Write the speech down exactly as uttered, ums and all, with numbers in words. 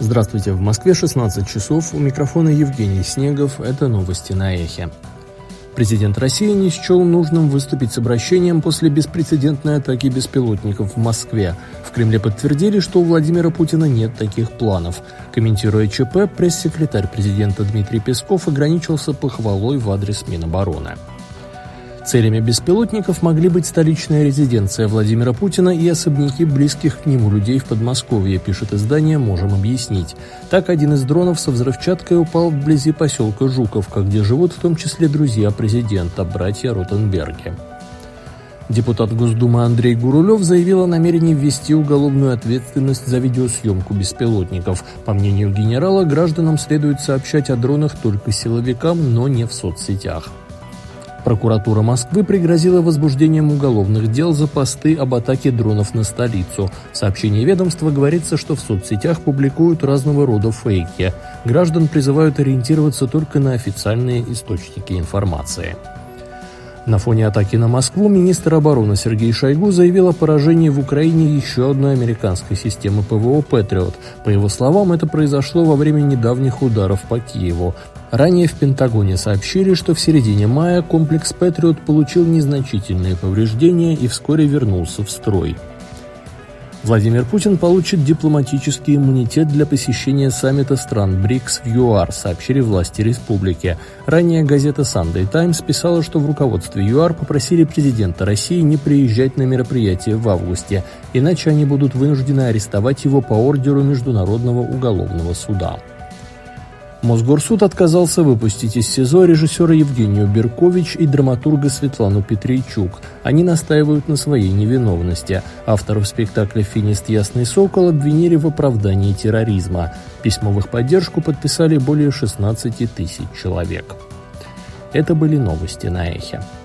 Здравствуйте, в Москве шестнадцать часов, у микрофона Евгений Снегов, это новости на Эхе. Президент России не счел нужным выступить с обращением после беспрецедентной атаки беспилотников в Москве. В Кремле подтвердили, что у Владимира Путина нет таких планов. Комментируя ЧП, пресс-секретарь президента Дмитрий Песков ограничился похвалой в адрес Минобороны. Целями беспилотников могли быть столичная резиденция Владимира Путина и особняки близких к нему людей в Подмосковье, пишет издание «Можем объяснить». Так, один из дронов со взрывчаткой упал вблизи поселка Жуковка, где живут в том числе друзья президента, братья Ротенберги. Депутат Госдумы Андрей Гурулев заявил о намерении ввести уголовную ответственность за видеосъемку беспилотников. По мнению генерала, гражданам следует сообщать о дронах только силовикам, но не в соцсетях. Прокуратура Москвы пригрозила возбуждением уголовных дел за посты об атаке дронов на столицу. В сообщении ведомства говорится, что в соцсетях публикуют разного рода фейки. Граждан призывают ориентироваться только на официальные источники информации. На фоне атаки на Москву министр обороны Сергей Шойгу заявил о поражении в Украине еще одной американской системы ПВО «Патриот». По его словам, это произошло во время недавних ударов по Киеву. Ранее в Пентагоне сообщили, что в середине мая комплекс «Патриот» получил незначительные повреждения и вскоре вернулся в строй. Владимир Путин получит дипломатический иммунитет для посещения саммита стран БРИКС в ЮАР, сообщили власти республики. Ранее газета «Sunday Times» писала, что в руководстве ЮАР попросили президента России не приезжать на мероприятие в августе, иначе они будут вынуждены арестовать его по ордеру Международного уголовного суда. Мосгорсуд отказался выпустить из СИЗО режиссера Евгению Беркович и драматурга Светлану Петрейчук. Они настаивают на своей невиновности. Авторов спектакля «Финист. Ясный сокол» обвинили в оправдании терроризма. Письмо в их поддержку подписали более шестнадцати тысяч человек. Это были новости на Эхе.